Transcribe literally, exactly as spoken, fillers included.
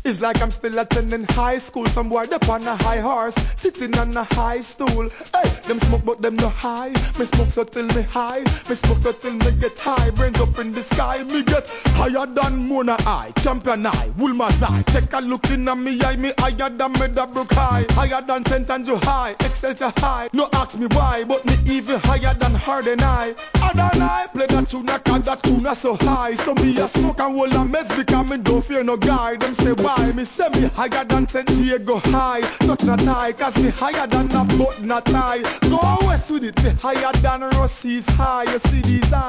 It's like I'm still attending high school. Some boy up on a high horse, sitting on a high stool. Hey, them smoke but them no high. Me smoke so till me high. Me smoke so till me get high. Brains up in the sky. Me get higher than Mona Eye, Champion Eye, Woolmer's Eye. Take a look in at me eye. Me higher than Meadowbrook High. Higher than Saint Andrew High. Excelsior High. No ask me why, but me even higher than Harden High. Harden High. Play that tune, cause that tune so high. So me a smoke and roll a meds because me don't fear no guy. Them say why? Me say me higher than Saint Diego High. Touch not high, cause me higher than a button a tie. Go west with it, me higher than Rossi's High. You see these eyes?